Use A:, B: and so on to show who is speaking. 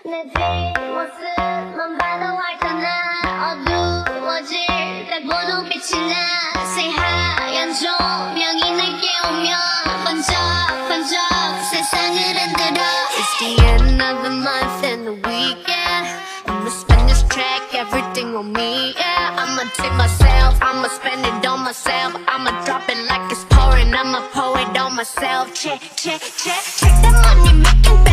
A: 내 뒷모습만 봐도 알잖아. 어두워질 때 보는 빛이 나. 새하얀 조명이 내게 오면 번쩍번쩍 세상을 흔들어. It's the end of the month and the weekend. I'ma spend this track, everything on me, yeah. I'ma take myself, I'ma spend it on myself. I'ma drop it like it's pouring, I'ma pour it on myself. Check, check, check, check that money making.